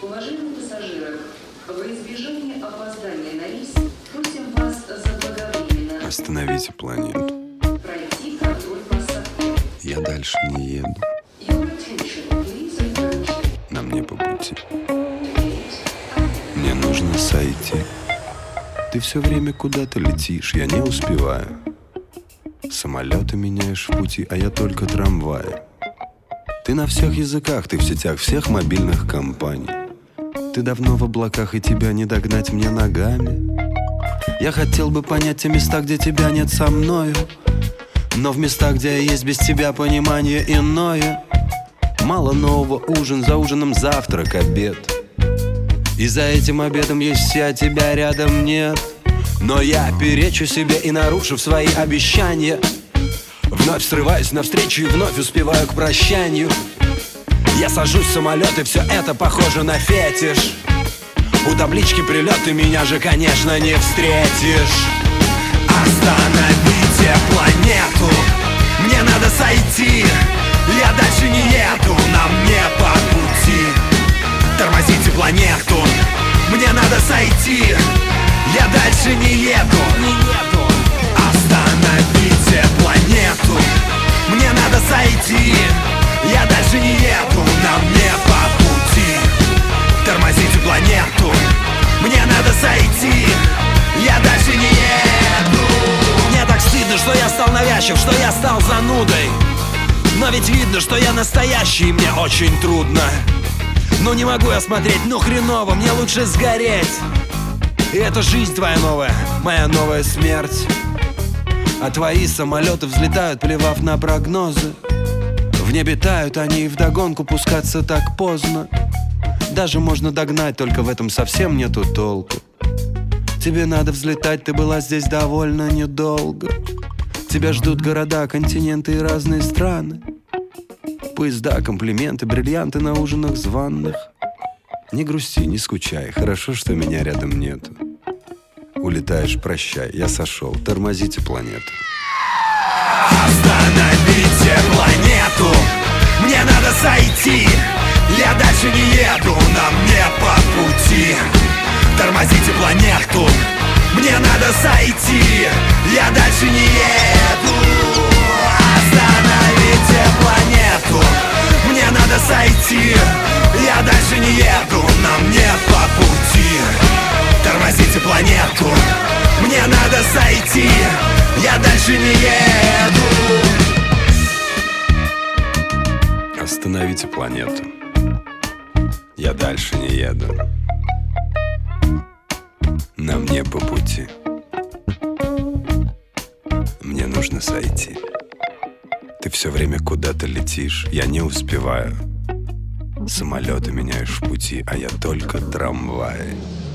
Уважаемые пассажиры, во избежание опоздания на рейс просим вас заблаговременно Остановите планету. пройти контроль посадки. Я дальше не еду. Your attention, please approach На мне по пути. the gate. Мне нужно сойти. Ты все время куда-то летишь, я не успеваю. Самолеты меняешь в пути, а я только трамваи. Ты на всех языках, ты в сетях всех мобильных компаний. Ты давно в облаках, и тебя не догнать мне ногами. Я хотел бы понять те места, где тебя нет со мною, но в местах, где я есть без тебя, понимание иное. Мало нового, ужин за ужином, завтрак, обед. И за этим обедом есть все, а тебя рядом нет. Но я перечу себе и, нарушив свои обещания, вновь срываюсь навстречу и вновь успеваю к прощанию. Я сажусь в самолет, и все это похоже на фетиш. У таблички прилет, ты меня же, конечно, не встретишь. Остановите планету, мне надо сойти. Я дальше не еду, нам не по пути. Тормозите планету, мне надо сойти. Я дальше не еду. Остановите планету, мне надо сойти. Я дальше не еду, нам не по пути. Тормозите планету, мне надо сойти. Я дальше не еду. Мне так стыдно, что я стал навязчив, что я стал занудой. Но ведь видно, что я настоящий, и мне очень трудно. Ну не могу я смотреть, ну хреново, мне лучше сгореть. И это жизнь твоя новая, моя новая смерть. А твои самолеты взлетают, плевав на прогнозы. В небе тают они, и вдогонку пускаться так поздно. Даже можно догнать, только в этом совсем нету толку. Тебе надо взлетать, ты была здесь довольно недолго. Тебя ждут города, континенты и разные страны. Поезда, комплименты, бриллианты на ужинах званных. Не грусти, не скучай, хорошо, что меня рядом нету. Улетаешь, прощай, я сошел, тормозите планету. Остановите планету, мне надо сойти. Я дальше не еду, нам не по пути. Тормозите планету, мне надо сойти. Я дальше не еду. Остановите планету, мне надо сойти. Я дальше не еду, нам не по пути. Тормозите планету, мне надо сойти. Я дальше не еду. Остановите планету, я дальше не еду. Нам не по пути. Мне нужно сойти. Ты все время куда-то летишь, я не успеваю. Самолеты меняешь в пути, а я только трамваи.